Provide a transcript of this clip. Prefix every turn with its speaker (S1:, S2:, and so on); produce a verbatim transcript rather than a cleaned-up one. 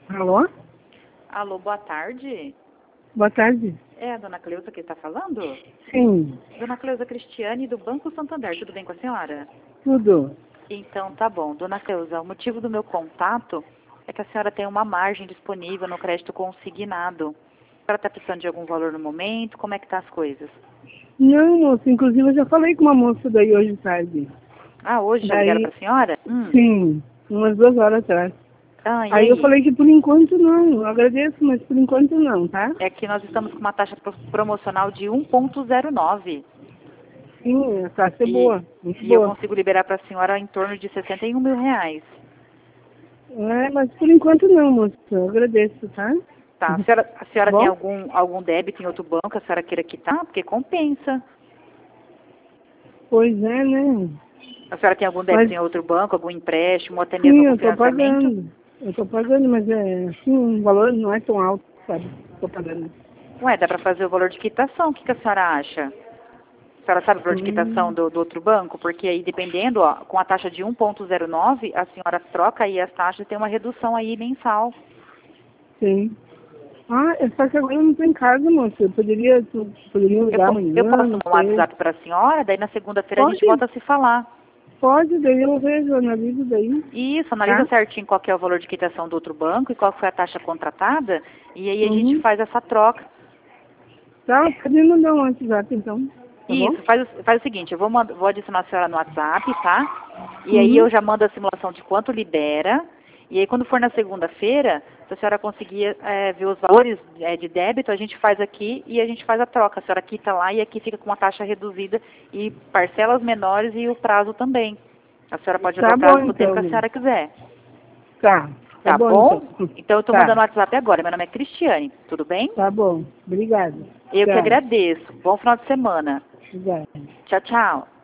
S1: Alô?
S2: Alô, boa tarde.
S1: Boa tarde.
S2: É a dona Cleusa que está falando?
S1: Sim,
S2: Dona Cleusa Cristiane, do Banco Santander, tudo bem com a senhora?
S1: tudo.
S2: Então, tá bom. Dona Cleusa, o motivo do meu contato é que a senhora tem uma margem disponível no crédito consignado. A senhora está precisando de algum valor no momento? Como é que tá as coisas?
S1: Não, moça, inclusive eu já falei com uma moça daí hoje de tarde.
S2: Ah, hoje já ligaram
S1: Daí,
S2: para a senhora? Hum.
S1: sim, umas duas horas atrás.
S2: Ah, e
S1: Aí eu
S2: aí?
S1: falei que por enquanto não, eu agradeço, mas por enquanto não, tá?
S2: É que nós estamos com uma taxa pro- promocional de um ponto zero nove.
S1: Sim, a taxa é
S2: E,
S1: boa, muito
S2: e eu
S1: boa.
S2: consigo liberar para a senhora em torno de sessenta e um mil reais.
S1: É, mas por enquanto não, moça, eu agradeço, tá?
S2: Tá, a senhora, a senhora tem
S1: Bom?
S2: algum, algum débito em outro banco, a senhora queira quitar? Porque compensa.
S1: Pois é, né?
S2: A senhora tem algum
S1: Mas
S2: débito em outro banco, algum empréstimo, ou até mesmo
S1: sim,
S2: algum
S1: eu tô
S2: financiamento?
S1: pagando. Eu tô pagando, mas é assim, o valor não é tão alto, sabe? Tô pagando.
S2: Ué, dá para fazer o valor de quitação, o que, que a senhora acha? A senhora sabe o valor de quitação
S1: Hum,
S2: do, do outro banco? Porque aí, dependendo, ó, com a taxa de um ponto zero nove, a senhora troca aí as taxas e tem uma redução aí mensal.
S1: sim. Ah, é só que agora eu não tô em casa, moça. Eu poderia, tu poderia
S2: Eu,
S1: ligar
S2: po- eu
S1: amanhã,
S2: posso
S1: não
S2: mandar um
S1: sei.
S2: WhatsApp para a senhora, daí na segunda-feira a gente
S1: Pode,
S2: volta a se falar.
S1: pode, daí eu vejo, eu analiso daí,
S2: Isso, analisa
S1: tá?
S2: certinho qual que é o valor de quitação do outro banco e qual foi a taxa contratada, e aí a gente
S1: Uhum.
S2: faz essa troca.
S1: Tá, pode me mandar um WhatsApp então, tá bom?
S2: Isso, faz, o- faz o seguinte, eu vou, mand- vou adicionar a senhora no WhatsApp, tá? E aí
S1: Uhum.
S2: eu já mando a simulação de quanto libera, e aí quando for na segunda-feira, se a senhora conseguir é, ver os valores é, de débito, a gente faz aqui e a gente faz a troca. A senhora quita lá e aqui fica com uma taxa reduzida e parcelas menores e o prazo também. A senhora pode jogar
S1: Tá
S2: o
S1: bom
S2: prazo no tempo que a
S1: então.
S2: senhora quiser.
S1: Tá, tá
S2: Tá
S1: bom
S2: bom?
S1: então.
S2: Então eu estou mandando
S1: Tá,
S2: o WhatsApp agora. Meu nome é Cristiane, tudo bem?
S1: tá bom. Obrigada.
S2: Eu que
S1: Tchau.
S2: agradeço. Bom final de semana.
S1: Obrigada.
S2: Tchau, tchau.